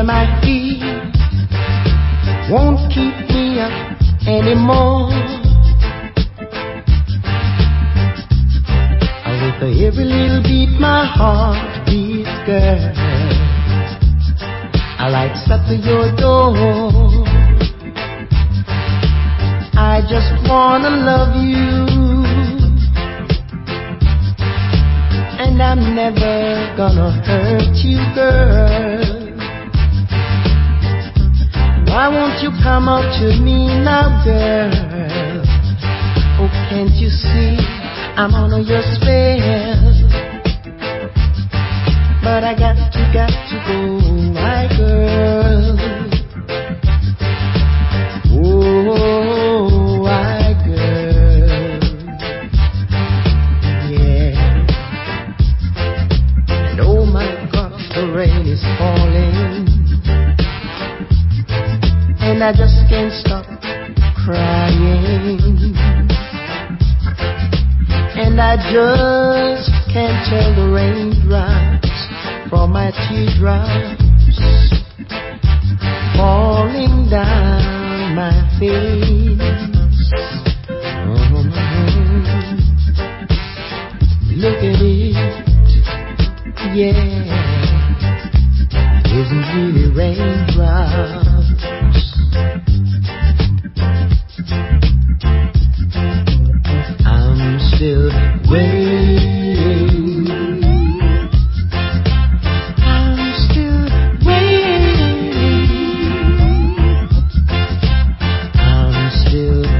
my heat won't keep me up anymore. With every little beat my heart beats, girl, I lights up to your door. I just wanna love you, and I'm never gonna hurt you, girl. Why won't you come up to me now, girl? Oh, can't you see I'm on your spell? But I got to go, my girl. Oh, my girl. Yeah. And oh my gosh, the rain is falling, and I just can't stop crying. And I just can't tell the raindrops from my teardrops falling down my face.